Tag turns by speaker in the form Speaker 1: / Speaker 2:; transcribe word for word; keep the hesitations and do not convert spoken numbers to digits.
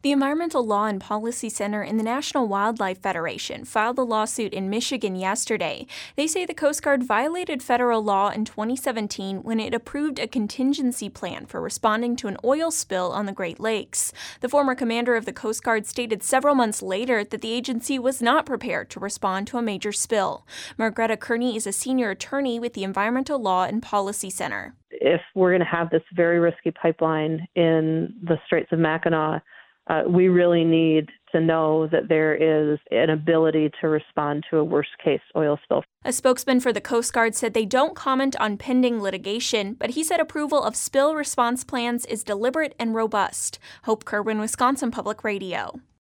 Speaker 1: The Environmental Law and Policy Center and the National Wildlife Federation filed a lawsuit in Michigan yesterday. They say the Coast Guard violated federal law in twenty seventeen when it approved a contingency plan for responding to an oil spill on the Great Lakes. The former commander of the Coast Guard stated several months later that the agency was not prepared to respond to a major spill. Margreta Kearney is a senior attorney with the Environmental Law and Policy Center.
Speaker 2: If we're going to have this very risky pipeline in the Straits of Mackinac, Uh, we really need to know that there is an ability to respond to a worst-case oil spill.
Speaker 1: A spokesman for the Coast Guard said they don't comment on pending litigation, but he said approval of spill response plans is deliberate and robust. Hope Kerwin, Wisconsin Public Radio.